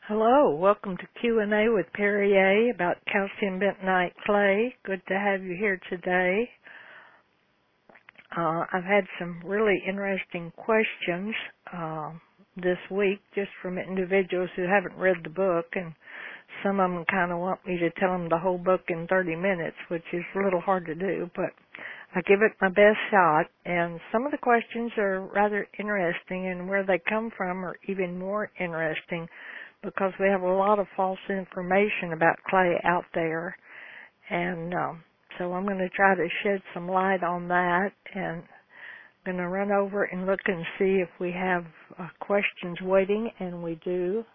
Hello, welcome to Q&A with Perry A. about calcium bentonite clay. Good to have you here today. I've had some really interesting questions this week just from individuals who haven't read the book, and some of them kind of want me to tell them the whole book in 30 minutes, which is a little hard to do, but I give it my best shot, and some of the questions are rather interesting, and where they come from are even more interesting, because we have a lot of false information about clay out there, and so I'm going to try to shed some light on that, and I'm going to run over and look and see if we have questions waiting, and we do.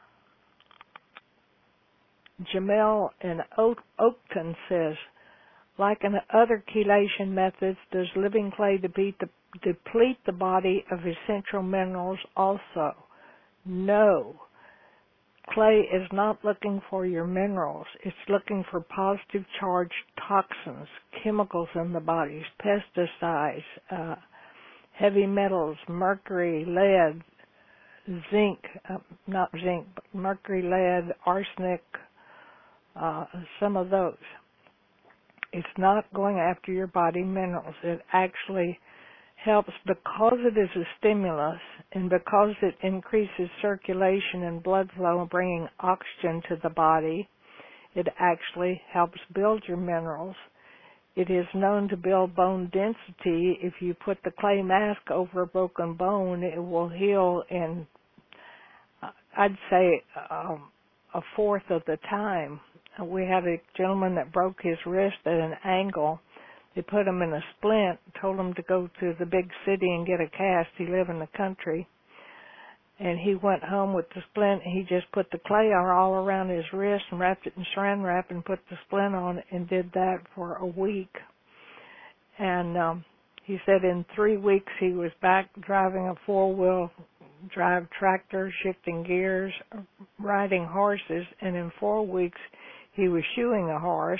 Jamel in Oakton says, like in other chelation methods, does living clay deplete the body of essential minerals also? No. Clay is not looking for your minerals. It's looking for positive charged toxins, chemicals in the bodies, pesticides, heavy metals, mercury, lead, zinc, not zinc, but mercury, lead, arsenic, some of those. It's not going after your body minerals. It actually helps because it is a stimulus and because it increases circulation and blood flow, bringing oxygen to the body. It actually helps build your minerals. It is known to build bone density. If you put the clay mask over a broken bone, it will heal in, I'd say, a fourth of the time. We had a gentleman that broke his wrist at an angle. They put him in a splint, told him to go to the big city and get a cast. He lived in the country. And he went home with the splint, and he just put the clay all around his wrist and wrapped it in saran wrap and put the splint on and did that for a week. And he said in 3 weeks he was back driving a four-wheel drive tractor, shifting gears, riding horses, and in 4 weeks he was shoeing a horse.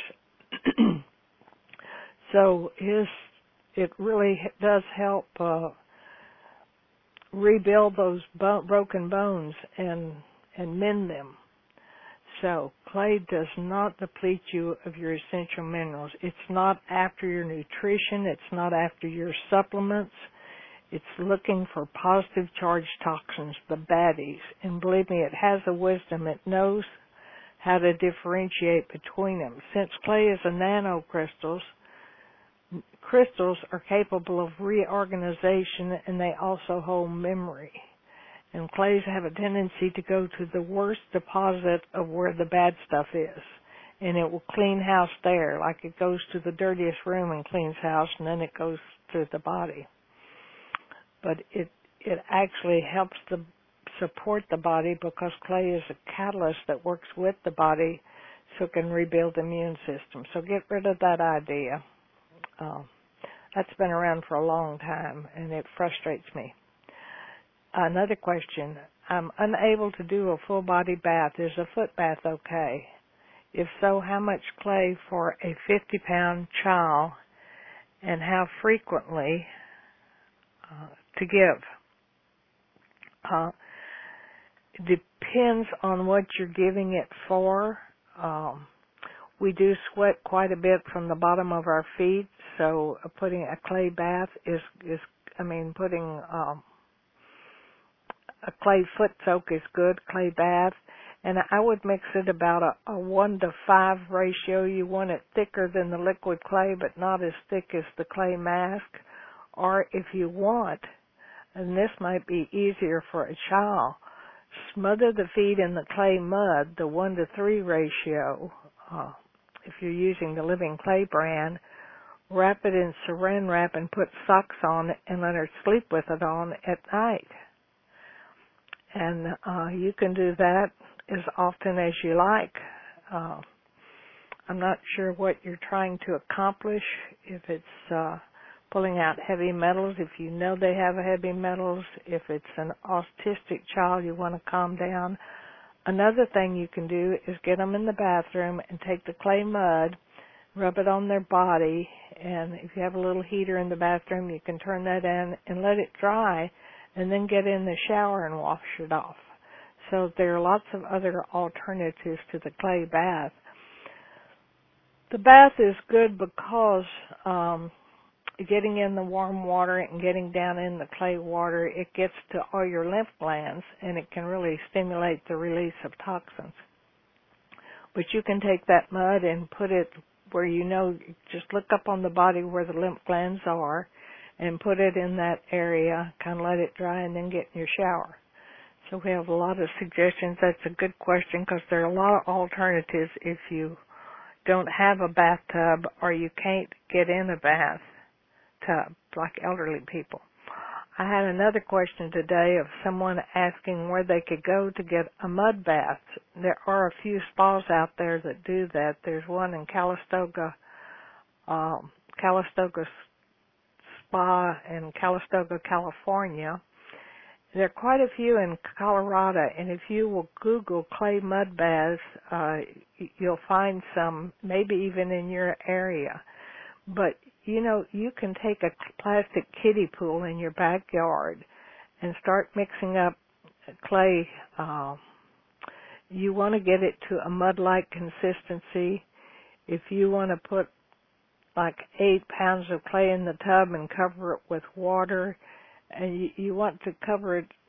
So it really does help rebuild those broken bones and mend them. So clay does not deplete you of your essential minerals. It's not after your nutrition. It's not after your supplements. It's looking for positive charged toxins, the baddies. And believe me, it has a wisdom. It knows how to differentiate between them. Since clay is a nanocrystals, crystals are capable of reorganization, and they also hold memory. And clays have a tendency to go to the worst deposit of where the bad stuff is, and it will clean house there, like it goes to the dirtiest room and cleans house, and then it goes to the body. But it actually helps to support the body, because clay is a catalyst that works with the body so it can rebuild the immune system. So get rid of that idea. That's been around for a long time, and it frustrates me. Another question. I'm unable to do a full body bath. Is a foot bath okay? If so, how much clay for a 50-pound child, and how frequently to give? It depends on what you're giving it for. We do sweat quite a bit from the bottom of our feet, so putting a clay bath putting a clay foot soak is good, clay bath. And I would mix it about a 1-to-5 ratio. You want it thicker than the liquid clay, but not as thick as the clay mask. Or if you want, and this might be easier for a child, smother the feet in the clay mud, the 1-to-3 ratio. If you're using the Living Clay brand, wrap it in saran wrap and put socks on it and let her sleep with it on at night. And you can do that as often as you like. I'm not sure what you're trying to accomplish, if it's pulling out heavy metals, if you know they have heavy metals, if it's an autistic child you want to calm down. Another thing you can do is get them in the bathroom and take the clay mud, rub it on their body, and if you have a little heater in the bathroom, you can turn that in and let it dry, and then get in the shower and wash it off. So there are lots of other alternatives to the clay bath. The bath is good because getting in the warm water and getting down in the clay water, it gets to all your lymph glands, and it can really stimulate the release of toxins. But you can take that mud and put it where just look up on the body where the lymph glands are and put it in that area, kind of let it dry, and then get in your shower. So we have a lot of suggestions. That's a good question because there are a lot of alternatives if you don't have a bathtub or you can't get in a bathtub like elderly people. I had another question today of someone asking where they could go to get a mud bath. There are a few spas out there that do that. There's one in Calistoga Spa in Calistoga, California. There are quite a few in Colorado, and if you will Google clay mud baths, you'll find some, maybe even in your area. But, you can take a plastic kiddie pool in your backyard and start mixing up clay. You want to get it to a mud-like consistency. If you want to put like 8 pounds of clay in the tub and cover it with water, and you want to cover it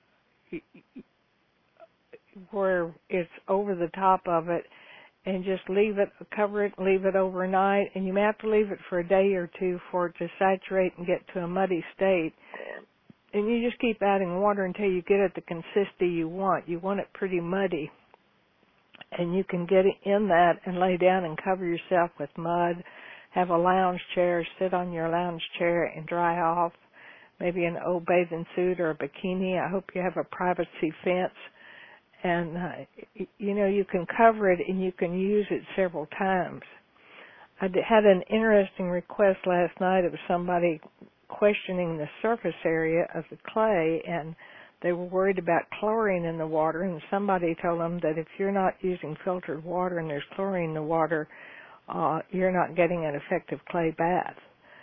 where it's over the top of it, and just cover it, leave it overnight, and you may have to leave it for a day or two for it to saturate and get to a muddy state. And you just keep adding water until you get it the consistency you want. You want it pretty muddy. And you can get in that and lay down and cover yourself with mud, have a lounge chair, sit on your lounge chair and dry off, maybe an old bathing suit or a bikini. I hope you have a privacy fence. And, you can cover it and you can use it several times. I had an interesting request last night of somebody questioning the surface area of the clay, and they were worried about chlorine in the water, and somebody told them that if you're not using filtered water and there's chlorine in the water, you're not getting an effective clay bath.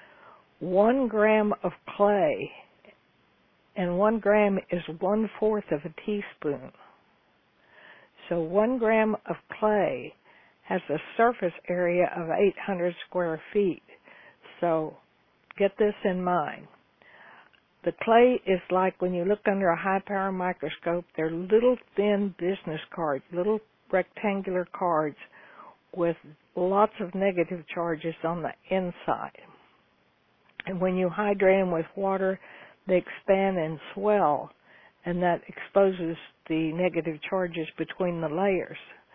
1 gram of clay, and 1 gram is 1/4 of a teaspoon. So 1 gram of clay has a surface area of 800 square feet. So get this in mind. The clay is like when you look under a high-power microscope, they're little thin business cards, little rectangular cards with lots of negative charges on the inside. And when you hydrate them with water, they expand and swell, and that exposes the negative charges between the layers.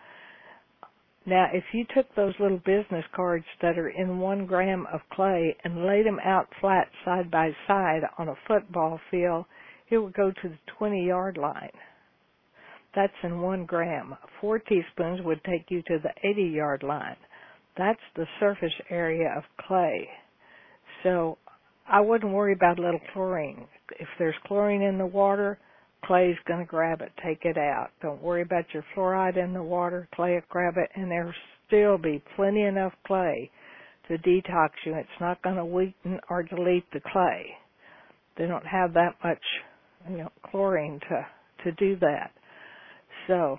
Now, if you took those little business cards that are in 1 gram of clay and laid them out flat side by side on a football field, it would go to the 20-yard line. That's in 1 gram. 4 teaspoons would take you to the 80-yard line. That's the surface area of clay. So I wouldn't worry about a little chlorine. If there's chlorine in the water, clay's going to grab it, take it out. Don't worry about your fluoride in the water, clay will grab it, and there'll still be plenty enough clay to detox you. It's not going to weaken or delete the clay. They don't have that much, chlorine to do that. So,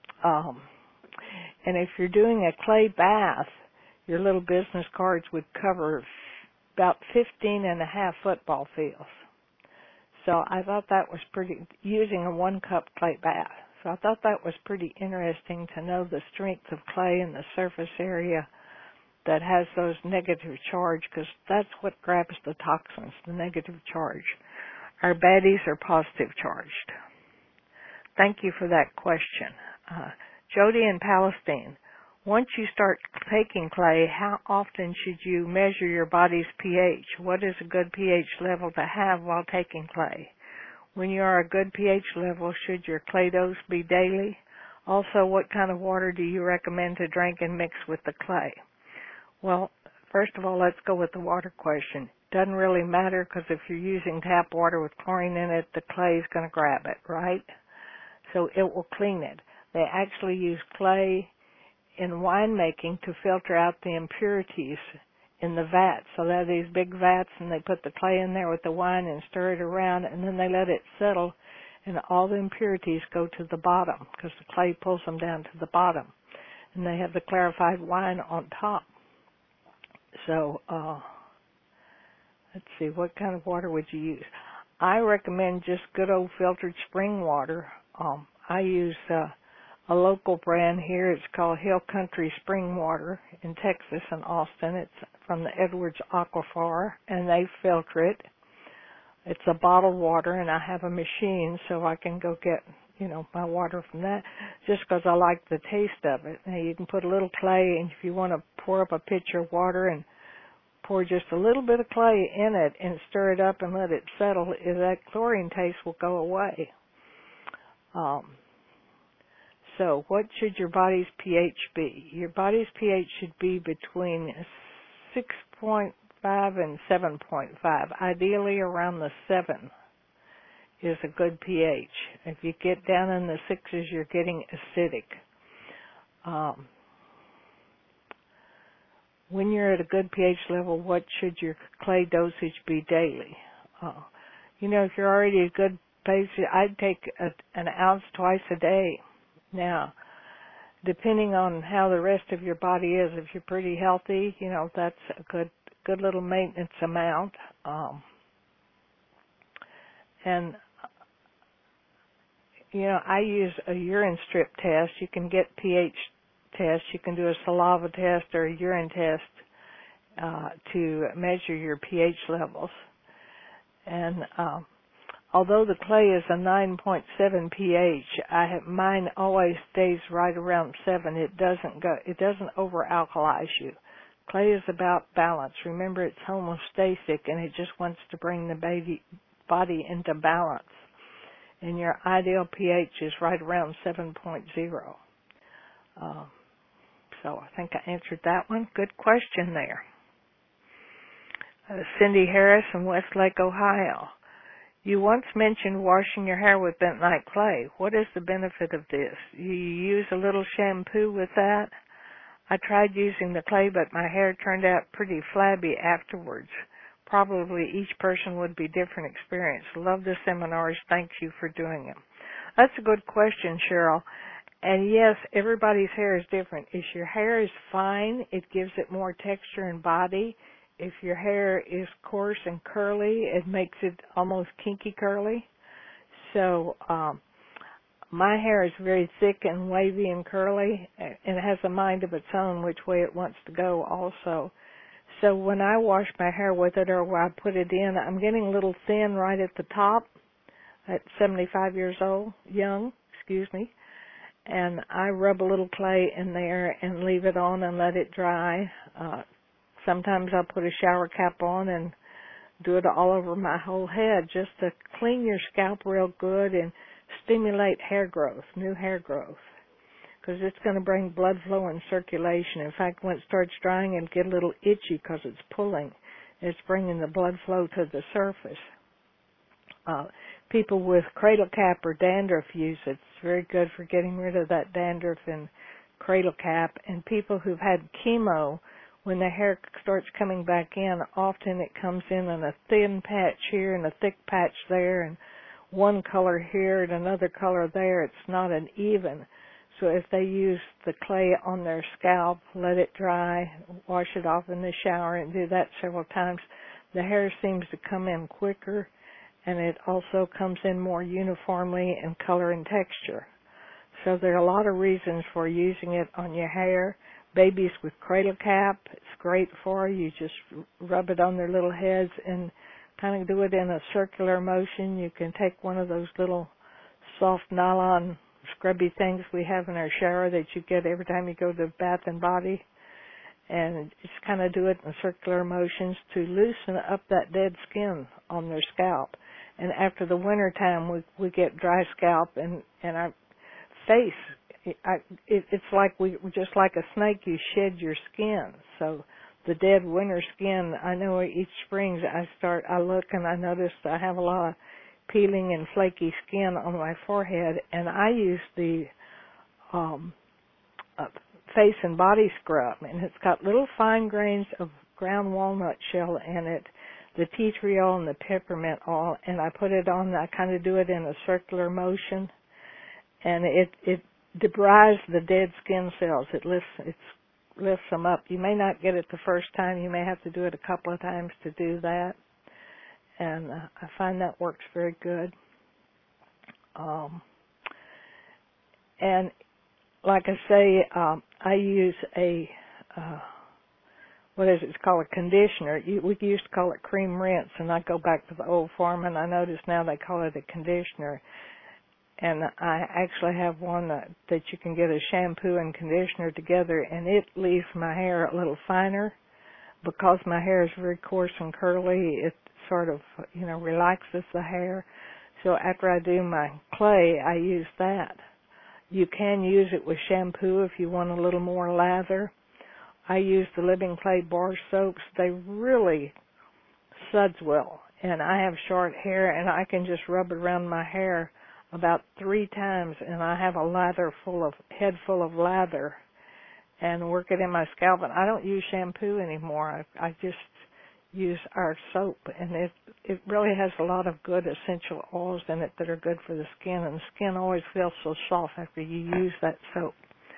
and if you're doing a clay bath, your little business cards would cover about 15.5 football fields. So I thought that was using a 1-cup clay bath. So I thought that was pretty interesting to know the strength of clay and the surface area that has those negative charge, because that's what grabs the toxins, the negative charge. Our baddies are positive charged. Thank you for that question. Jody in Palestine. Once you start taking clay, how often should you measure your body's pH? What is a good pH level to have while taking clay? When you are a good pH level, should your clay dose be daily? Also, what kind of water do you recommend to drink and mix with the clay? Well, first of all, let's go with the water question. Doesn't really matter, because if you're using tap water with chlorine in it, the clay is going to grab it, right? So it will clean it. They actually use clay in winemaking to filter out the impurities in the vat. So they have these big vats, and they put the clay in there with the wine and stir it around, and then they let it settle, and all the impurities go to the bottom because the clay pulls them down to the bottom, and they have the clarified wine on top. So, let's see, what kind of water would you use? I recommend just good old filtered spring water. I use a local brand here. It's called Hill Country Spring Water in Texas and Austin. It's from the Edwards Aquifer, and they filter it. It's a bottled water, and I have a machine so I can go get, my water from that just because I like the taste of it. Now, you can put a little clay, and if you want to pour up a pitcher of water and pour just a little bit of clay in it and stir it up and let it settle, that chlorine taste will go away. So what should your body's pH be? Your body's pH should be between 6.5 and 7.5. Ideally around the 7 is a good pH. If you get down in the 6s, you're getting acidic. When you're at a good pH level, what should your clay dosage be daily? If you're already at a good pH, I'd take an ounce twice a day. Now, depending on how the rest of your body is, if you're pretty healthy, that's a good little maintenance amount. I use a urine strip test. You can get pH tests. You can do a saliva test or a urine test to measure your pH levels. And although the clay is a 9.7 pH, mine always stays right around 7. It doesn't over-alkalize you. Clay is about balance. Remember, it's homeostatic, and it just wants to bring the body into balance. And your ideal pH is right around 7.0. So I think I answered that one. Good question there. Cindy Harris from Westlake, Ohio. You once mentioned washing your hair with bentonite clay. What is the benefit of this? You use a little shampoo with that? I tried using the clay, but my hair turned out pretty flabby afterwards. Probably each person would be different experience. Love the seminars. Thank you for doing them. That's a good question, Cheryl. And yes, everybody's hair is different. If your hair is fine, it gives it more texture and body. If your hair is coarse and curly, it makes it almost kinky curly. So my hair is very thick and wavy and curly, and it has a mind of its own which way it wants to go also. So when I wash my hair with it or when I put it in, I'm getting a little thin right at the top at 75 years old, and I rub a little clay in there and leave it on and let it dry. Sometimes I'll put a shower cap on and do it all over my whole head just to clean your scalp real good and stimulate hair growth, new hair growth, because it's going to bring blood flow and circulation. In fact, when it starts drying and get a little itchy because it's pulling, it's bringing the blood flow to the surface. People with cradle cap or dandruff use it. It's very good for getting rid of that dandruff and cradle cap. And people who've had chemo, when the hair starts coming back in, often it comes in a thin patch here and a thick patch there, and one color here and another color there. It's not an even. So if they use the clay on their scalp, let it dry, wash it off in the shower, and do that several times, the hair seems to come in quicker, and it also comes in more uniformly in color and texture. So there are a lot of reasons for using it on your hair. Babies with cradle cap, it's great for. You just rub it on their little heads and kind of do it in a circular motion. You can take one of those little soft nylon scrubby things we have in our shower that you get every time you go to Bath and Body, and just kind of do it in circular motions to loosen up that dead skin on their scalp. And after the winter time, we get dry scalp, and our face, it's like just like a snake, you shed your skin. So the dead winter skin, I know each spring I look and I notice I have a lot of peeling and flaky skin on my forehead, and I use the face and body scrub, and it's got little fine grains of ground walnut shell in it the tea tree oil and the peppermint oil, and I put it on. I kind of do it in a circular motion, and it debrides the dead skin cells. It lifts them up. You may not get it the first time. You may have to do it a couple of times to do that, and I find that works very good. And like I say, I use a it's called a conditioner. We used to call it cream rinse, and I go back to the old farm, and I notice now they call it a conditioner. And I actually have one that you can get a shampoo and conditioner together, and it leaves my hair a little finer. Because my hair is very coarse and curly, it sort of, relaxes the hair. So after I do my clay, I use that. You can use it with shampoo if you want a little more lather. I use the Living Clay bar soaps. They really suds well. And I have short hair, and I can just rub it around my hair about 3 times, and I have a head full of lather, and work it in my scalp. And I don't use shampoo anymore. I just use our soap, and it really has a lot of good essential oils in it that are good for the skin, and the skin always feels so soft after you use that soap.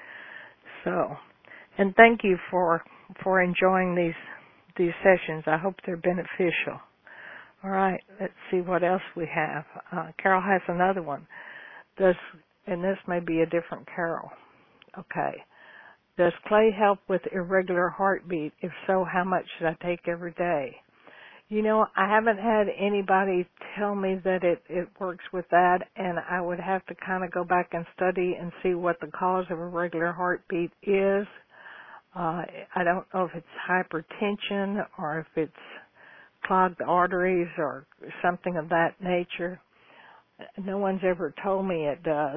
So, and thank you for enjoying these sessions. I hope they're beneficial. All right, let's see what else we have. Carol has another one. And this may be a different Carol. Okay. Does clay help with irregular heartbeat? If so, how much should I take every day? I haven't had anybody tell me that it works with that, and I would have to kind of go back and study and see what the cause of irregular heartbeat is. I don't know if it's hypertension or if it's clogged arteries or something of that nature. No one's ever told me it does.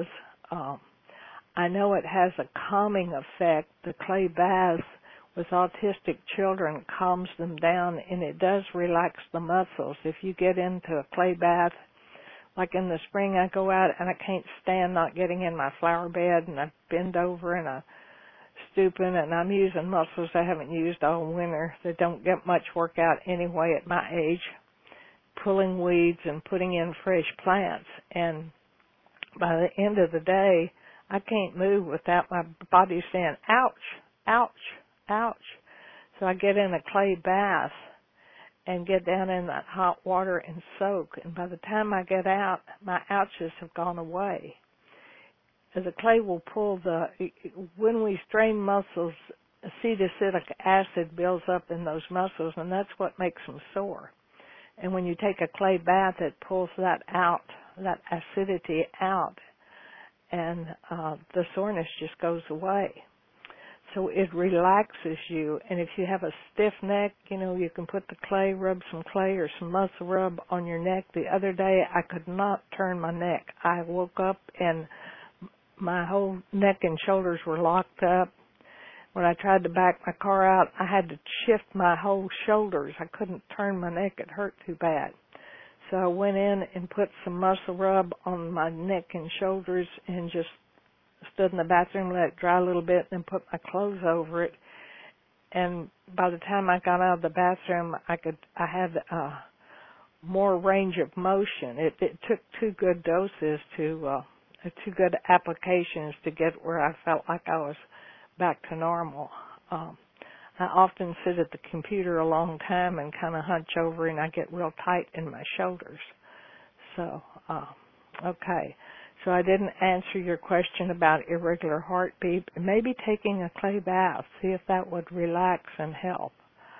I know it has a calming effect. The clay bath with autistic children calms them down, and it does relax the muscles. If you get into a clay bath, like in the spring I go out and I can't stand not getting in my flower bed, and I bend over and I stooping, and I'm using muscles I haven't used all winter that don't get much work out anyway at my age, pulling weeds and putting in fresh plants. And by the end of the day, I can't move without my body saying, ouch, ouch, ouch. So I get in a clay bath and get down in that hot water and soak. And by the time I get out, my ouches have gone away. The clay will pull when we strain muscles, acetoacetic acid builds up in those muscles, and that's what makes them sore. And when you take a clay bath, it pulls that out, that acidity out, and the soreness just goes away. So it relaxes you, and if you have a stiff neck, you can put the clay, rub some clay or some muscle rub on your neck. The other day, I could not turn my neck. I woke up and my whole neck and shoulders were locked up. When I tried to back my car out, I had to shift my whole shoulders. I couldn't turn my neck. It hurt too bad. So I went in and put some muscle rub on my neck and shoulders and just stood in the bathroom, let it dry a little bit, and then put my clothes over it. And by the time I got out of the bathroom, I had more range of motion. It took 2 good doses to 2 good applications to get where I felt like I was back to normal. I often sit at the computer a long time and kind of hunch over, and I get real tight in my shoulders. So, okay. So I didn't answer your question about irregular heartbeat. Maybe taking a clay bath, see if that would relax and help.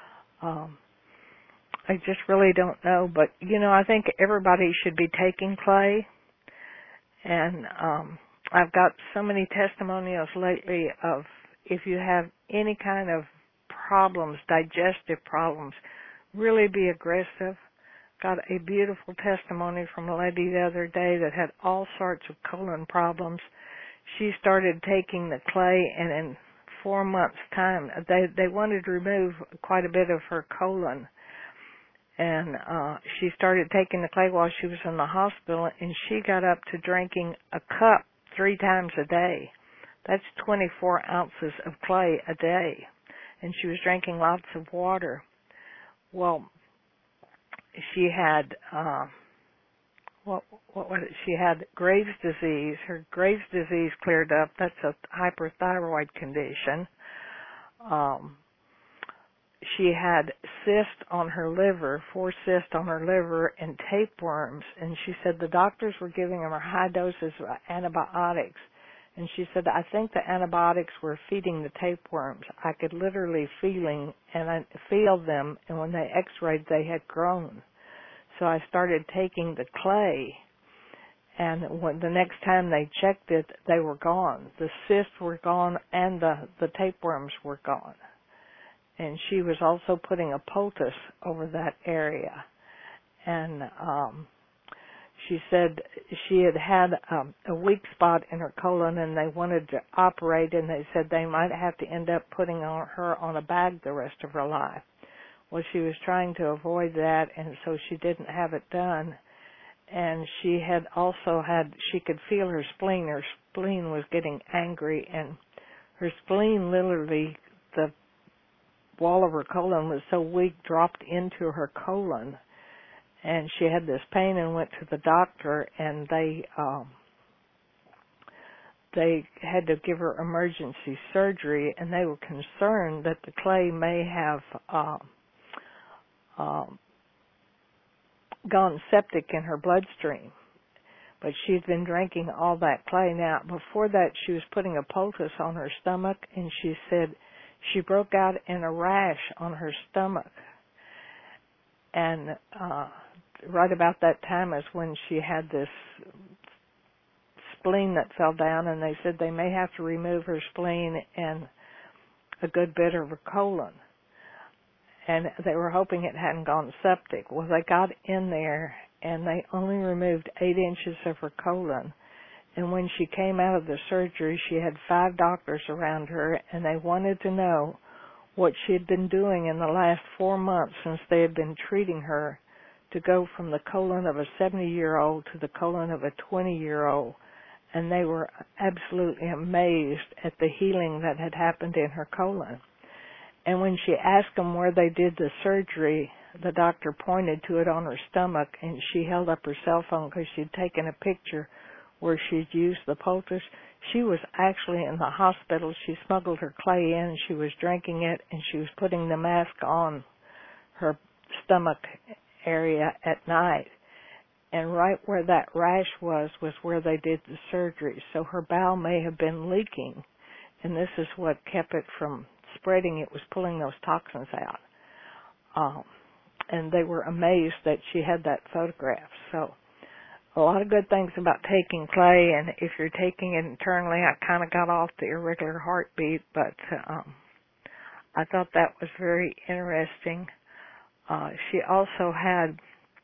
I just really don't know, but, I think everybody should be taking clay. And I've got so many testimonials lately of if you have any kind of problems, digestive problems, really be aggressive. Got a beautiful testimony from a lady the other day that had all sorts of colon problems. She started taking the clay, and in 4 months' time, they wanted to remove quite a bit of her colon. And she started taking the clay while she was in the hospital, and she got up to drinking a cup 3 times a day. That's 24 ounces of clay a day. And she was drinking lots of water. Well, she had what was it? She had Graves' disease. Her Graves' disease cleared up. That's a hyperthyroid condition. She had cysts on her liver, 4 cysts on her liver, and tapeworms. And she said the doctors were giving her high doses of antibiotics. And she said, I think the antibiotics were feeding the tapeworms. I could literally feel them, and when they x-rayed, they had grown. So I started taking the clay, and when the next time they checked it, they were gone. The cysts were gone, and the tapeworms were gone. And she was also putting a poultice over that area. And she said she had a weak spot in her colon, and they wanted to operate, and they said they might have to end up putting her on a bag the rest of her life. Well, she was trying to avoid that, and so she didn't have it done. And she could feel her spleen. Her spleen was getting angry, and her spleen literally, the wall of her colon was so weak, dropped into her colon. And she had this pain and went to the doctor, and they had to give her emergency surgery, and they were concerned that the clay may have gone septic in her bloodstream. But she'd been drinking all that clay. Now, before that, she was putting a poultice on her stomach, and she said she broke out in a rash on her stomach. And right about that time is when she had this spleen that fell down, and they said they may have to remove her spleen and a good bit of her colon. And they were hoping it hadn't gone septic. Well, they got in there, and they only removed 8 inches of her colon. And when she came out of the surgery, she had 5 doctors around her, and they wanted to know what she had been doing in the last 4 months since they had been treating her to go from the colon of a 70-year-old to the colon of a 20-year-old. And they were absolutely amazed at the healing that had happened in her colon. And when she asked them where they did the surgery, the doctor pointed to it on her stomach, and she held up her cell phone because she'd taken a picture where she'd used the poultice. She was actually in the hospital. She smuggled her clay in, she was drinking it, and she was putting the mask on her stomach area at night. And right where that rash was where they did the surgery. So her bowel may have been leaking, and this is what kept it from spreading. It was pulling those toxins out. And they were amazed that she had that photograph. So a lot of good things about taking clay, and if you're taking it internally, I kind of got off the irregular heartbeat, but I thought that was very interesting. She also had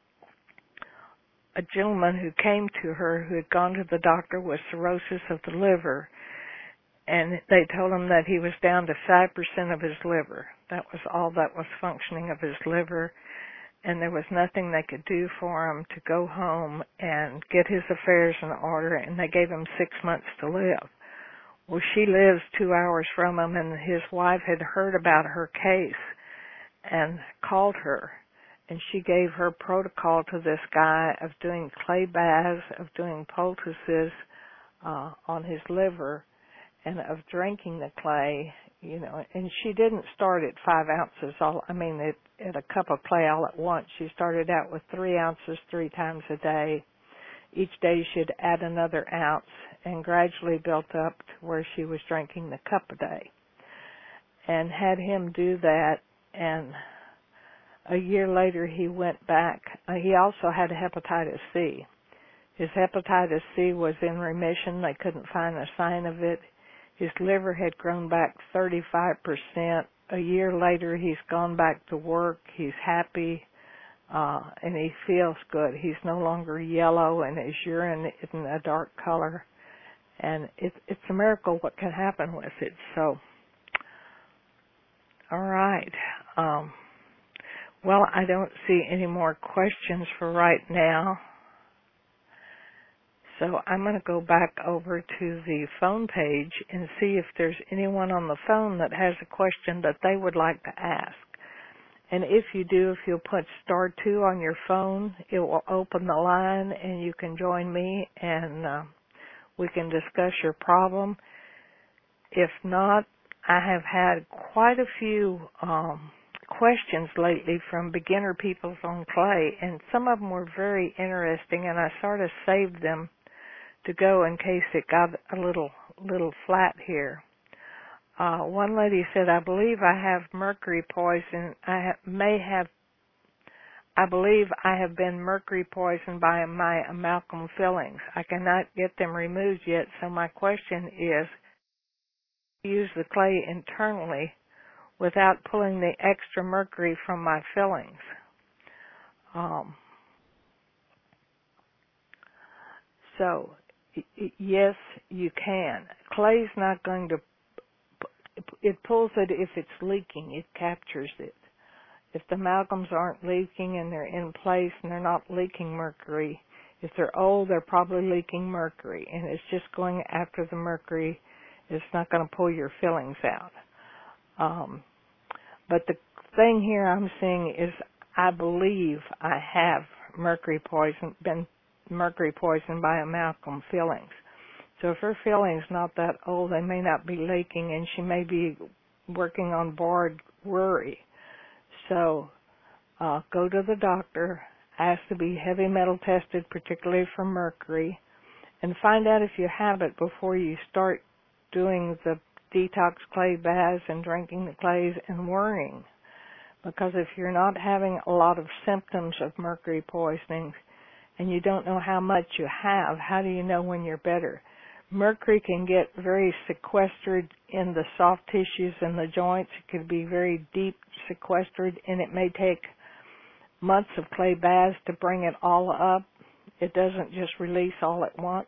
a gentleman who came to her who had gone to the doctor with cirrhosis of the liver, and they told him that he was down to 5% of his liver. That was all that was functioning of his liver, and there was nothing they could do for him to go home and get his affairs in order, and they gave him 6 months to live. Well, she lives 2 hours from him, and his wife had heard about her case and called her, and she gave her protocol to this guy of doing clay baths, of doing poultices on his liver, and of drinking the clay, and she didn't start at 5 ounces, at a cup of clay all at once. She started out with 3 ounces 3 times a day. Each day she'd add another ounce and gradually built up to where she was drinking the cup a day. And had him do that, and a year later he went back. He also had hepatitis C. His hepatitis C was in remission. They couldn't find a sign of it. His liver had grown back 35%. A year later, he's gone back to work. He's happy, and he feels good. He's no longer yellow, and his urine isn't a dark color. And it's a miracle what can happen with it. So, all right. Well, I don't see any more questions for right now. So I'm going to go back over to the phone page and see if there's anyone on the phone that has a question that they would like to ask. And if you do, if you'll put *2 on your phone, it will open the line and you can join me and we can discuss your problem. If not, I have had quite a few questions lately from beginner people on clay, and some of them were very interesting, and I sort of saved them to go in case it got a little flat here. One lady said, I believe I have mercury poison. I believe I have been mercury poisoned by my amalgam fillings. I cannot get them removed yet, so my question is, use the clay internally without pulling the extra mercury from my fillings. So, yes, you can. Clay's not going to, it pulls it if it's leaking, it captures it. If the amalgams aren't leaking and they're in place and they're not leaking mercury, if they're old, they're probably leaking mercury, and it's just going after the mercury. It's not going to pull your fillings out. But the thing here I'm seeing is I believe I have been mercury poisoned by amalgam fillings. So if her filling's not that old, they may not be leaking, and she may be working on borrowed worry. So go to the doctor, ask to be heavy metal tested, particularly for mercury, and find out if you have it before you start doing the detox clay baths and drinking the clays and worrying. Because if you're not having a lot of symptoms of mercury poisoning and you don't know how much you have, how do you know when you're better? Mercury can get very sequestered in the soft tissues and the joints. It can be very deep sequestered, and it may take months of clay baths to bring it all up. It doesn't just release all at once.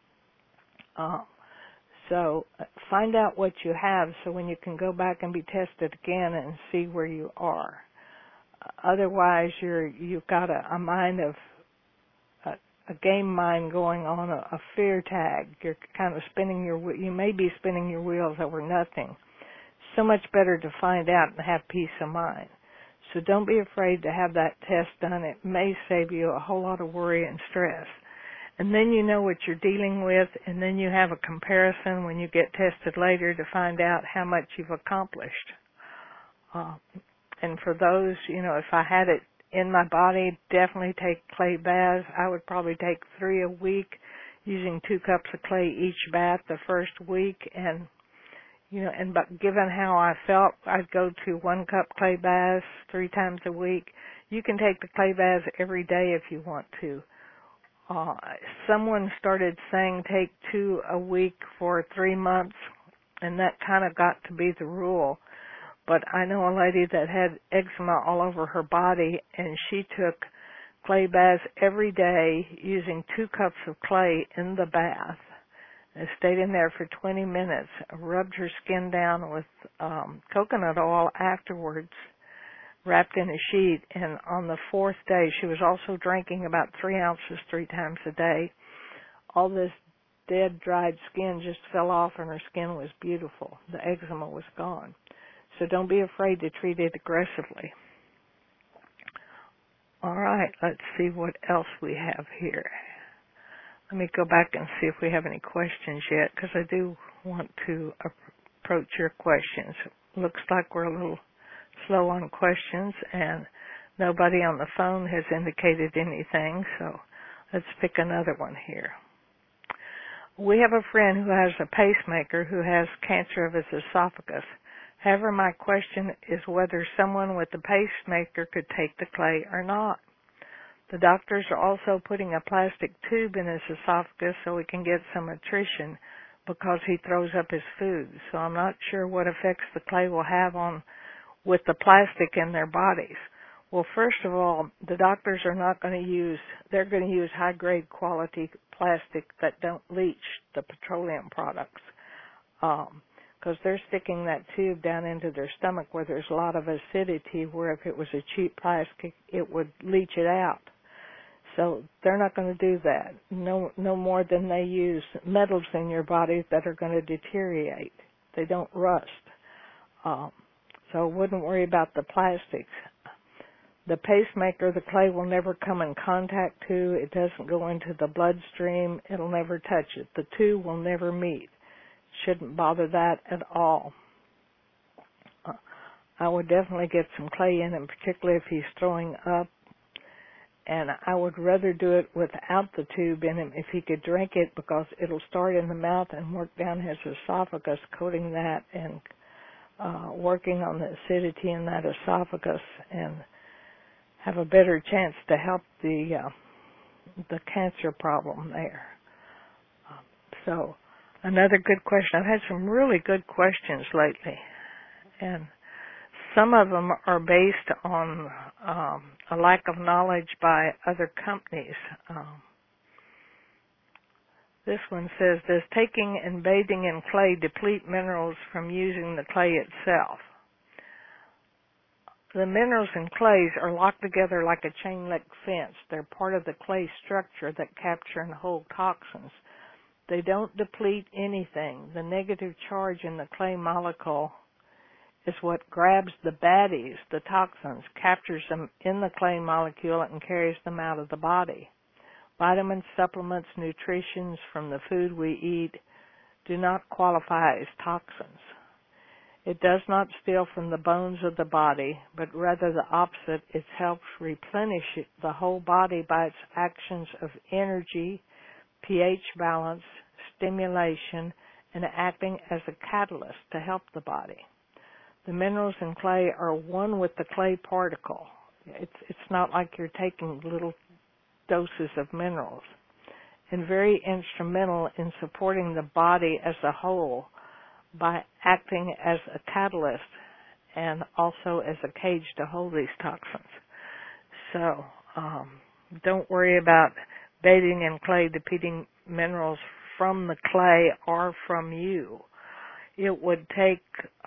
So find out what you have so when you can go back and be tested again and see where you are. Otherwise, you've got a mind of a game mind going on, a fear tag. You're kind of you may be spinning your wheels over nothing. So much better to find out and have peace of mind. So don't be afraid to have that test done. It may save you a whole lot of worry and stress. And then you know what you're dealing with, and then you have a comparison when you get tested later to find out how much you've accomplished. And for those, if I had it in my body, definitely take clay baths. I would probably take 3 a week, using 2 cups of clay each bath the first week. And, but given how I felt, I'd go to 1 cup clay baths 3 times a week. You can take the clay baths every day if you want to. Someone started saying take 2 a week for 3 months, and that kind of got to be the rule. But I know a lady that had eczema all over her body, and she took clay baths every day using 2 cups of clay in the bath, and stayed in there for 20 minutes, rubbed her skin down with coconut oil afterwards, wrapped in a sheet, and on the 4th day, she was also drinking about 3 ounces 3 times a day. All this dead, dried skin just fell off, and her skin was beautiful. The eczema was gone. So don't be afraid to treat it aggressively. All right, let's see what else we have here. Let me go back and see if we have any questions yet, because I do want to approach your questions. Looks like we're a little slow on questions, and nobody on the phone has indicated anything, so let's pick another one here. We have a friend who has a pacemaker who has cancer of his esophagus. However, my question is whether someone with a pacemaker could take the clay or not. The doctors are also putting a plastic tube in his esophagus so he can get some nutrition because he throws up his food. So I'm not sure what effects the clay will have with the plastic in their bodies. Well, first of all, the doctors are not going to use, they're going to use high-grade quality plastic that don't leach the petroleum products. Because they're sticking that tube down into their stomach where there's a lot of acidity, where if it was a cheap plastic, it would leach it out. So they're not going to do that, no more than they use metals in your body that are going to deteriorate. They don't rust. So I wouldn't worry about the plastics. The pacemaker, the clay will never come in contact to. It doesn't go into the bloodstream. It'll never touch it. The two will never meet. Shouldn't bother that at all. I would definitely get some clay in him, particularly if he's throwing up. And I would rather do it without the tube in him if he could drink it, because it'll start in the mouth and work down his esophagus, coating that and working on the acidity in that esophagus, and have a better chance to help the cancer problem there. So another good question. I've had some really good questions lately, and some of them are based on a lack of knowledge by other companies. This one says, does taking and bathing in clay deplete minerals from using the clay itself? The minerals in clays are locked together like a chain link fence. They're part of the clay structure that capture and hold toxins. They don't deplete anything. The negative charge in the clay molecule is what grabs the baddies, the toxins, captures them in the clay molecule and carries them out of the body. Vitamins, supplements, nutritions from the food we eat do not qualify as toxins. It does not steal from the bones of the body, but rather the opposite. It helps replenish the whole body by its actions of energy, pH balance, stimulation, and acting as a catalyst to help the body. The minerals in clay are one with the clay particle. It's not like you're taking little doses of minerals, and very instrumental in supporting the body as a whole by acting as a catalyst and also as a cage to hold these toxins. So don't worry about bathing in clay depleting minerals from the clay or from you. It would take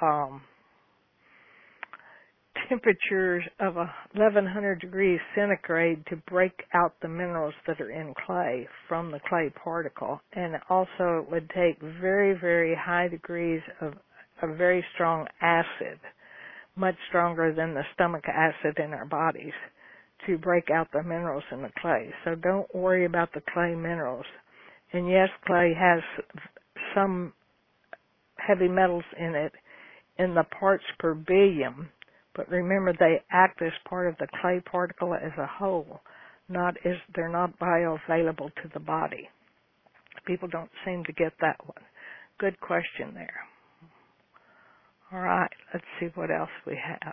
temperatures of 1100 degrees centigrade to break out the minerals that are in clay from the clay particle, and also it would take very, very high degrees of a very strong acid, much stronger than the stomach acid in our bodies, to break out the minerals in the clay. So don't worry about the clay minerals. And yes, clay has some heavy metals in it in the parts per billion, but remember, they act as part of the clay particle as a whole. They're not bioavailable to the body. People don't seem to get that one. Good question there. All right, let's see what else we have.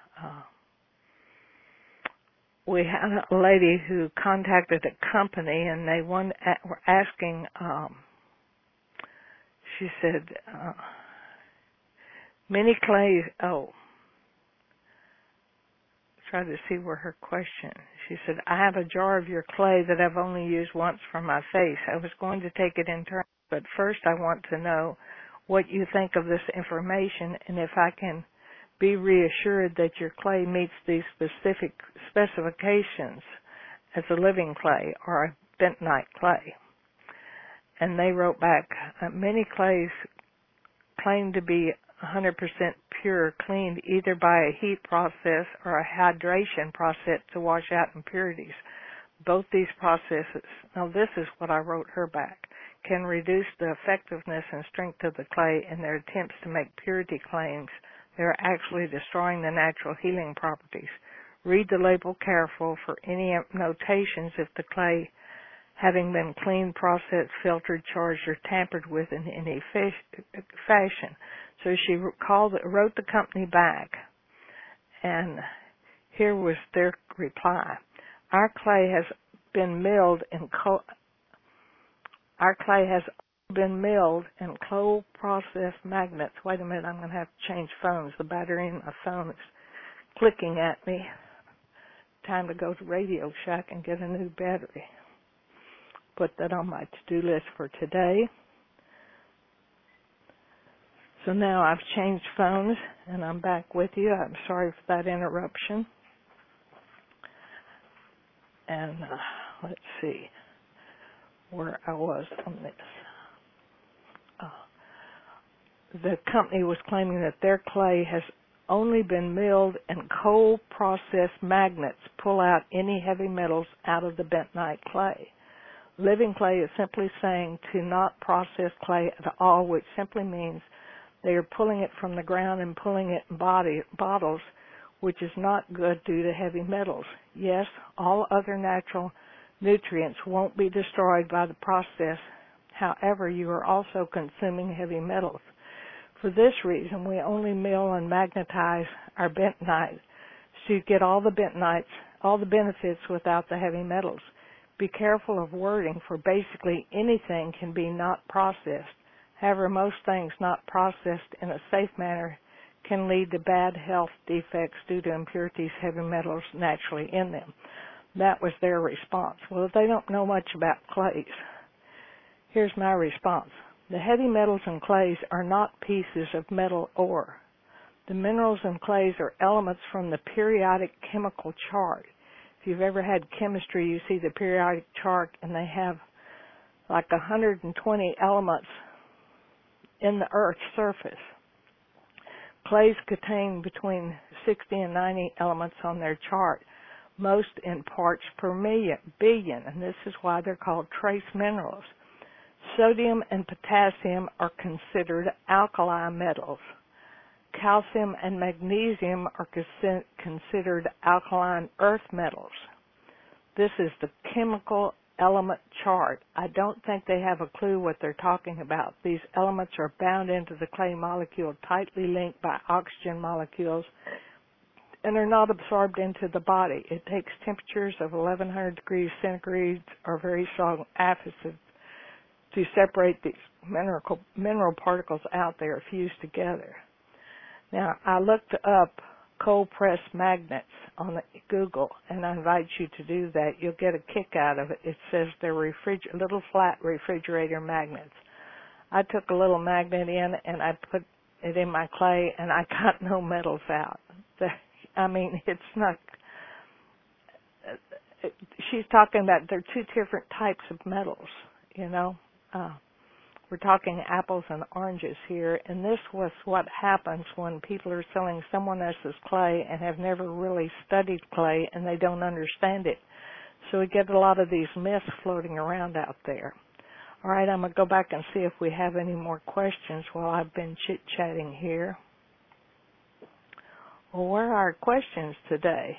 We had a lady who contacted a company, and they were asking. She said, "Many clays." Oh. Try to see where her question. She said, I have a jar of your clay that I've only used once for my face. I was going to take it in turn, but first I want to know what you think of this information and if I can be reassured that your clay meets these specific specifications as a living clay or a bentonite clay. And they wrote back, many clays claim to be 100% pure, cleaned either by a heat process or a hydration process to wash out impurities. Both these processes, now this is what I wrote her back, can reduce the effectiveness and strength of the clay in their attempts to make purity claims. They're actually destroying the natural healing properties. Read the label careful for any notations if the clay having been cleaned, processed, filtered, charged, or tampered with in any fashion. So she wrote the company back, and here was their reply. Our clay has been milled in cold processed magnets. Wait a minute, I'm going to have to change phones. The battery in my phone is clicking at me. Time to go to Radio Shack and get a new battery. Put that on my to-do list for today. So now I've changed phones, and I'm back with you. I'm sorry for that interruption. And let's see where I was on this. The company was claiming that their clay has only been milled, and coal-processed magnets pull out any heavy metals out of the bentonite clay. Living clay is simply saying to not process clay at all, which simply means they are pulling it from the ground and pulling it in bottles, which is not good due to heavy metals. Yes, all other natural nutrients won't be destroyed by the process. However, you are also consuming heavy metals. For this reason, we only mill and magnetize our bentonite so you get all the benefits without the heavy metals. Be careful of wording, for basically anything can be not processed. However, most things not processed in a safe manner can lead to bad health defects due to impurities, heavy metals naturally in them. That was their response. Well, they don't know much about clays. Here's my response. The heavy metals in clays are not pieces of metal ore. The minerals in clays are elements from the periodic chemical chart. If you've ever had chemistry, you see the periodic chart, and they have like 120 elements in the Earth's surface. Clays contain between 60 and 90 elements on their chart, most in parts per billion, and this is why they're called trace minerals. Sodium and potassium are considered alkali metals. Calcium and magnesium are considered alkaline earth metals. This is the chemical element chart. I don't think they have a clue what they're talking about. These elements are bound into the clay molecule, tightly linked by oxygen molecules, and are not absorbed into the body. It takes temperatures of 1100 degrees centigrade or very strong acids to separate these mineral particles out there fused together. Now, I looked up cold-pressed magnets on Google, and I invite you to do that. You'll get a kick out of it. It says they're little flat refrigerator magnets. I took a little magnet in, and I put it in my clay, and I got no metals out. I mean, it's not... She's talking about there are two different types of metals, you know. We're talking apples and oranges here, and this was what happens when people are selling someone else's clay and have never really studied clay, and they don't understand it. So we get a lot of these myths floating around out there. All right, I'm going to go back and see if we have any more questions while I've been chit-chatting here. Well, where are our questions today?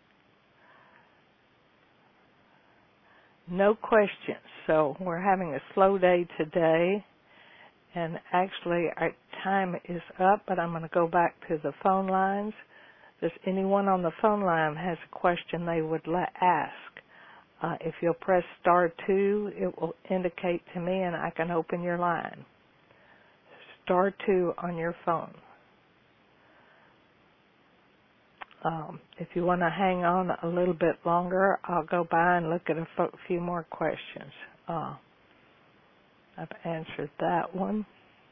No questions. So we're having a slow day today, and actually our time is up, but I'm going to go back to the phone lines. Does anyone on the phone line has a question they would ask? If you'll press star 2, it will indicate to me, and I can open your line. Star 2 on your phone. If you want to hang on a little bit longer, I'll go by and look at a few more questions. I've answered that one.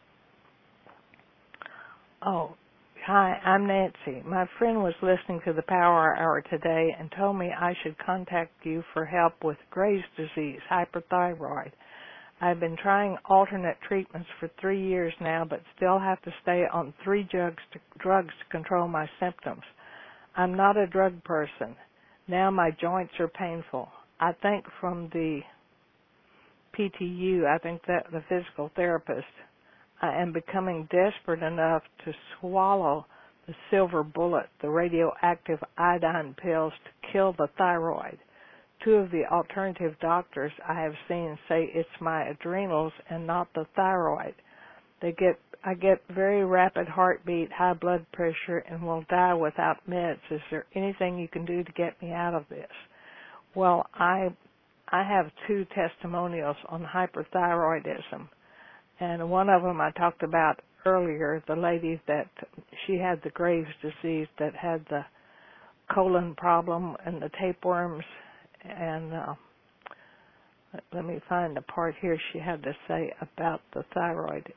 Oh, hi, I'm Nancy. My friend was listening to the Power Hour today and told me I should contact you for help with Graves' disease, hyperthyroid. I've been trying alternate treatments for 3 years now, but still have to stay on 3 drugs to control my symptoms. I'm not a drug person. Now my joints are painful. I think from the PTU, I think that the physical therapist, I am becoming desperate enough to swallow the silver bullet, the radioactive iodine pills to kill the thyroid. 2 of the alternative doctors I have seen say it's my adrenals and not the thyroid. I get very rapid heartbeat, high blood pressure, and will die without meds. Is there anything you can do to get me out of this? Well, I have 2 testimonials on hyperthyroidism, and one of them I talked about earlier, the lady that she had the Graves' disease, that had the colon problem and the tapeworms, and let me find the part here she had to say about the thyroid.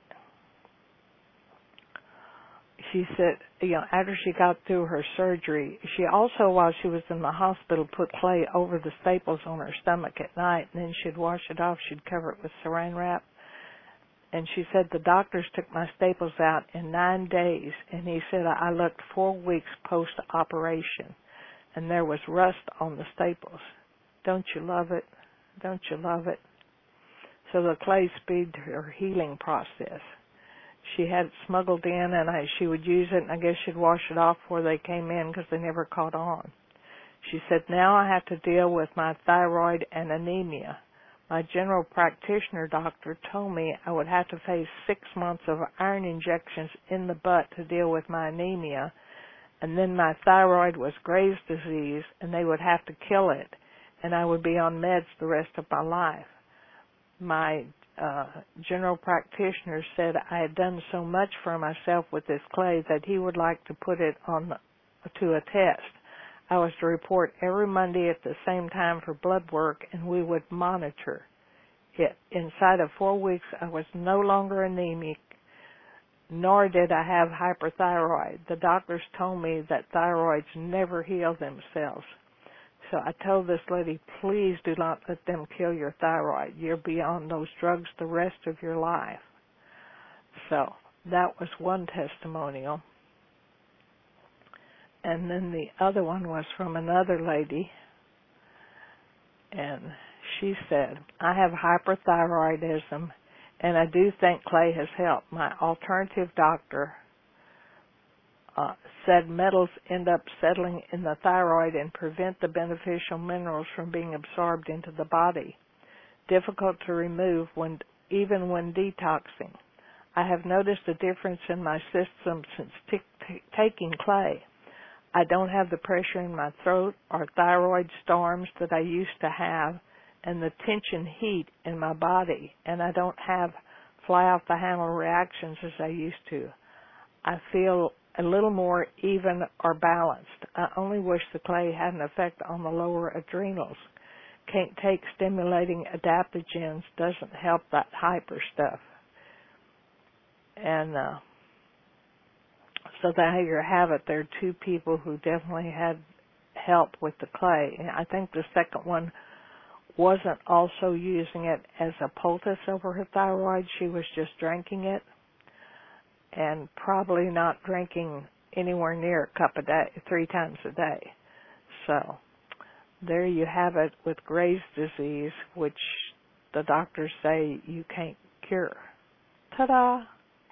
She said, after she got through her surgery, she also, while she was in the hospital, put clay over the staples on her stomach at night, and then she'd wash it off. She'd cover it with saran wrap. And she said the doctors took my staples out in 9 days, and he said I looked 4 weeks post-operation, and there was rust on the staples. Don't you love it? Don't you love it? So the clay speeded her healing process. She had it smuggled in, and she would use it, and I guess she'd wash it off before they came in because they never caught on. She said, now I have to deal with my thyroid and anemia. My general practitioner doctor told me I would have to face 6 months of iron injections in the butt to deal with my anemia, and then my thyroid was Graves' disease, and they would have to kill it, and I would be on meds the rest of my life. My general practitioner said I had done so much for myself with this clay that he would like to put it on to a test. I was to report every Monday at the same time for blood work, and we would monitor it. Inside of 4 weeks, I was no longer anemic, nor did I have hyperthyroid. The doctors told me that thyroids never heal themselves. So I told this lady, please do not let them kill your thyroid. You're beyond those drugs the rest of your life. So that was one testimonial. And then the other one was from another lady, and she said, I have hyperthyroidism, and I do think clay has helped. My alternative doctor said metals end up settling in the thyroid and prevent the beneficial minerals from being absorbed into the body. Difficult to remove even when detoxing. I have noticed a difference in my system since taking clay. I don't have the pressure in my throat or thyroid storms that I used to have, and the tension heat in my body, and I don't have fly-off-the-handle reactions as I used to. I feel a little more even or balanced. I only wish the clay had an effect on the lower adrenals. Can't take stimulating adaptogens, doesn't help that hyper stuff. And so there you have it. There are two people who definitely had help with the clay. And I think the second one wasn't also using it as a poultice over her thyroid. She was just drinking it, and probably not drinking anywhere near a cup a day, 3 times a day. So there you have it with Graves' disease, which the doctors say you can't cure. Ta-da!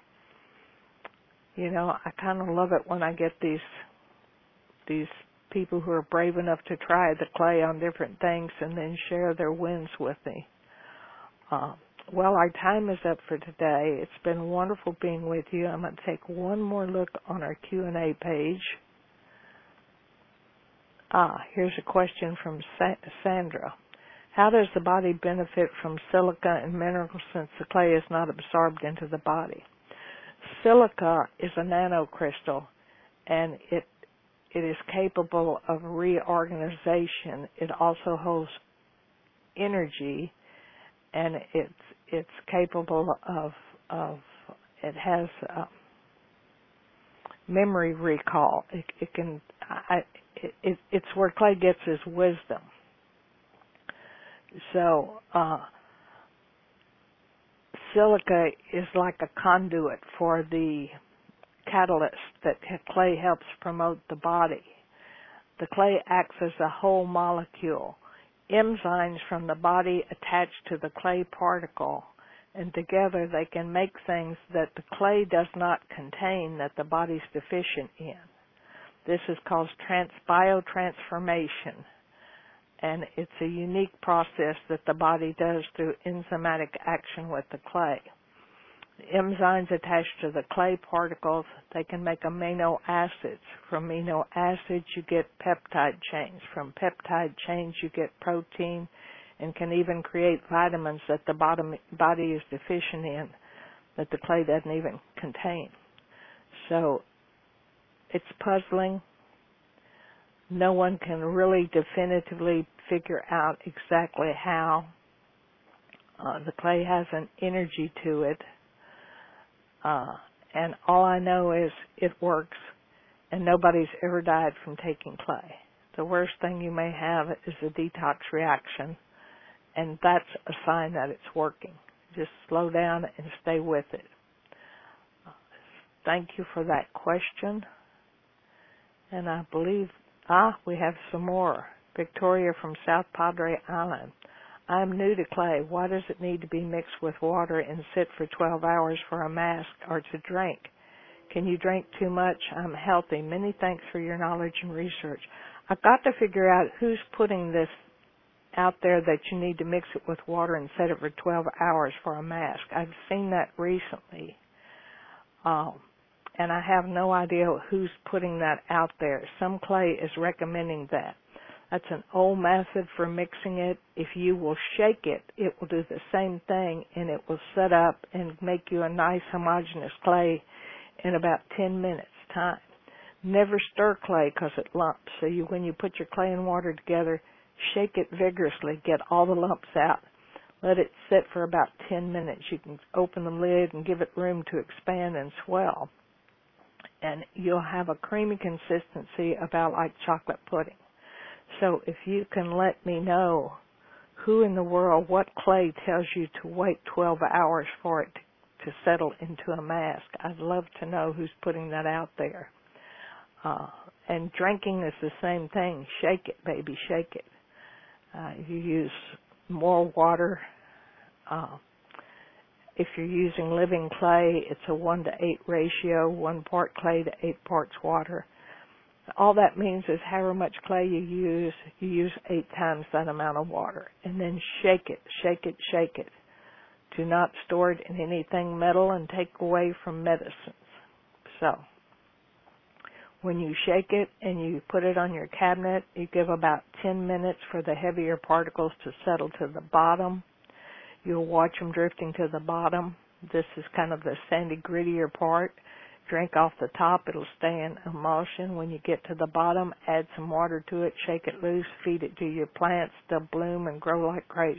You know, I kind of love it when I get these people who are brave enough to try the clay on different things and then share their wins with me. Well, our time is up for today. It's been wonderful being with you. I'm going to take one more look on our Q&A page. Here's a question from Sandra. How does the body benefit from silica and minerals since the clay is not absorbed into the body? Silica is a nanocrystal, and it is capable of reorganization. It also holds energy, and it's capable of it has memory recall. It's where clay gets his wisdom. So silica is like a conduit for the catalyst that clay helps promote the body. The clay acts as a whole molecule. Enzymes from the body attach to the clay particle, and together they can make things that the clay does not contain that the body's deficient in. This is called biotransformation, and it's a unique process that the body does through enzymatic action with the clay. The enzymes attached to the clay particles, they can make amino acids. From amino acids you get peptide chains. From peptide chains you get protein, and can even create vitamins that the body is deficient in, that the clay doesn't even contain. So it's puzzling. No one can really definitively figure out exactly how. The clay has an energy to it. And all I know is it works, and nobody's ever died from taking clay. The worst thing you may have is a detox reaction, and that's a sign that it's working. Just slow down and stay with it. Thank you for that question. And I believe, we have some more. Victoria from South Padre Island. I'm new to clay. Why does it need to be mixed with water and sit for 12 hours for a mask or to drink? Can you drink too much? I'm healthy. Many thanks for your knowledge and research. I've got to figure out who's putting this out there that you need to mix it with water and set it for 12 hours for a mask. I've seen that recently. And I have no idea who's putting that out there. Some clay is recommending that. That's an old method for mixing it. If you will shake it, it will do the same thing, and it will set up and make you a nice homogeneous clay in about 10 minutes time. Never stir clay because it lumps. So when you put your clay and water together, shake it vigorously, get all the lumps out. Let it sit for about 10 minutes. You can open the lid and give it room to expand and swell. And you'll have a creamy consistency about like chocolate pudding. So if you can let me know who in the world, what clay tells you to wait 12 hours for it to settle into a mask, I'd love to know who's putting that out there. And drinking is the same thing. Shake it, baby, shake it. You use more water. If you're using living clay, it's a 1 to 8 ratio, 1 part clay to 8 parts water. All that means is however much clay you use 8 times that amount of water. And then shake it, shake it, shake it. Do not store it in anything metal and take away from medicines. So, when you shake it and you put it on your cabinet, you give about 10 minutes for the heavier particles to settle to the bottom. You'll watch them drifting to the bottom. This is kind of the sandy, grittier part. Drink off the top. It'll stay in emulsion. When you get to the bottom, add some water to it, shake it loose, feed it to your plants. They'll bloom and grow like crazy.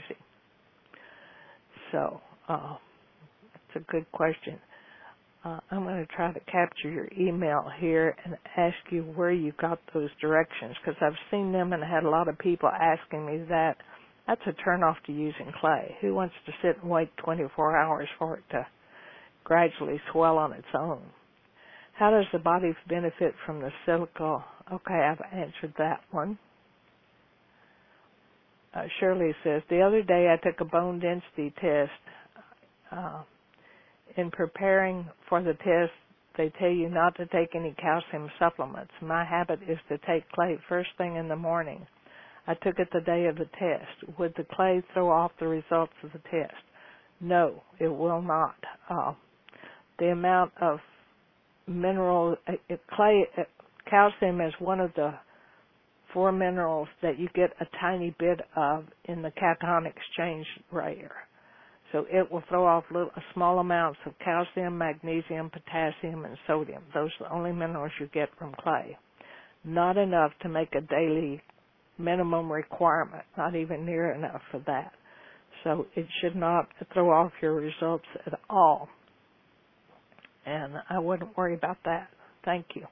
So, it's a good question. I'm going to try to capture your email here and ask you where you got those directions, because I've seen them and had a lot of people asking me that. That's a turn-off to using clay. Who wants to sit and wait 24 hours for it to gradually swell on its own? How does the body benefit from the silica? Okay, I've answered that one. Shirley says, the other day I took a bone density test. In preparing for the test, they tell you not to take any calcium supplements. My habit is to take clay first thing in the morning. I took it the day of the test. Would the clay throw off the results of the test? No, it will not. The amount of mineral, calcium is one of the 4 minerals that you get a tiny bit of in the cation exchange layer. So it will throw off small amounts of calcium, magnesium, potassium, and sodium. Those are the only minerals you get from clay. Not enough to make a daily minimum requirement, not even near enough for that. So it should not throw off your results at all. And I wouldn't worry about that. Thank you.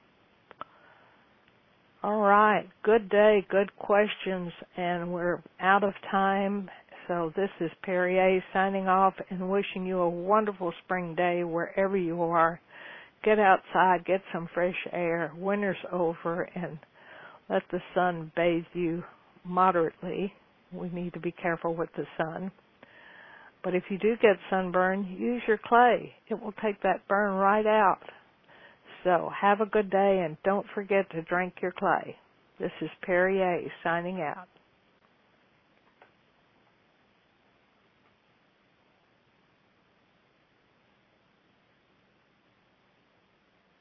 All right. Good day, good questions, and we're out of time. So this is Perrier signing off and wishing you a wonderful spring day wherever you are. Get outside, get some fresh air. Winter's over, and let the sun bathe you moderately. We need to be careful with the sun. But if you do get sunburn, use your clay. It will take that burn right out. So have a good day, and don't forget to drink your clay. This is Perrier signing out.